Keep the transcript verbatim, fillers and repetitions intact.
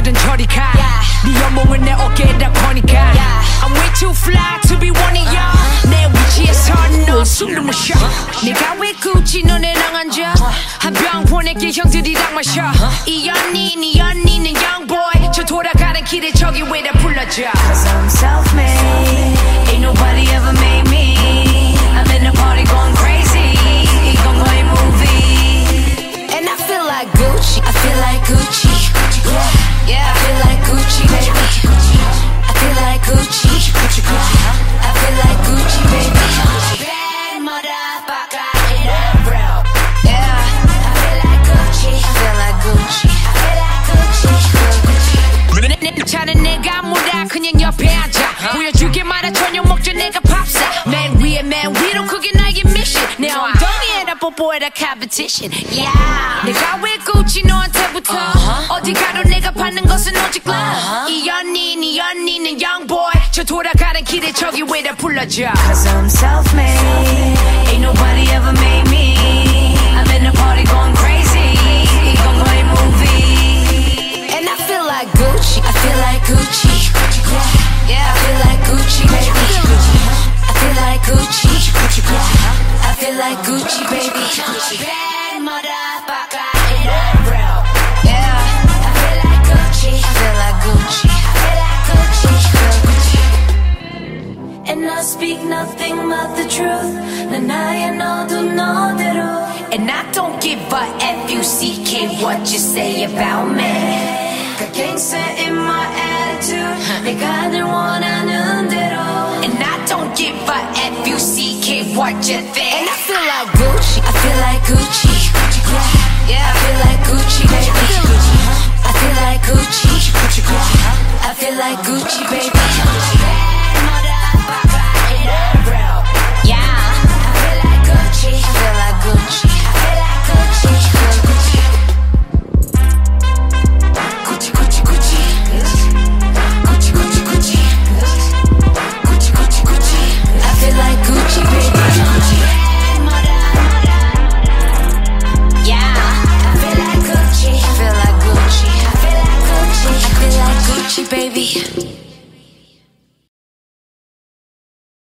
어디든 저리 가 네 연봉은 내 어깨에다 거니까 I'm way too fly to be one of y'all 내 위치에서 너 숨도 못 쉬어 내가 왜 굳이 너네랑 앉아 한 병 보낼게 형들이랑 마셔 이 언니 네 언니는 young boy 저 돌아가는 길에 저기 왜 다 불러줘 Cause I'm self-made Ain't nobody ever made me I'm in the party going crazy 이건 거의 movie And I feel like Gucci I feel like Gucci Yeah, yeah I feel like Gucci baby I feel like Gucci I feel like Gucci baby Bad motherfucker in a bro Yeah I feel like Gucci I feel like Gucci I feel like Gucci 내 차는 내가 몰아 그냥 옆에 앉아 보여줄게 말아 저녁 먹자 내가 밥사 맨 위에 맨 위로 그게 나의 미션 내 엉덩이에다 뽀뽀해라 competition Yeah 내가 왜 굳이 너한테부터 uh-huh. 어디 가도 내가 받는 것은 오직 love uh-huh. 이 언니 네 언니는 young boy 저 돌아가는 길에 저기 왜 다 불러줘 Cause I'm self-made Ain't nobody ever made me I'm in the party going crazy 이건 거의 movie And I feel like Gucci I feel like Gucci Yeah, yeah I feel like Gucci baby I feel like Gucci I feel like Gucci baby Bad motherfucker in a bro Yeah I feel like Gucci I feel like Gucci I feel like Gucci And I speak nothing but the truth 난 나의 너도 너대로 And I don't give a F U C K what you say about me got gangster in my attitude 내가 늘 원하는 대로 And I don't give a F U C K what you think And I feel like Gucci I feel like Gucci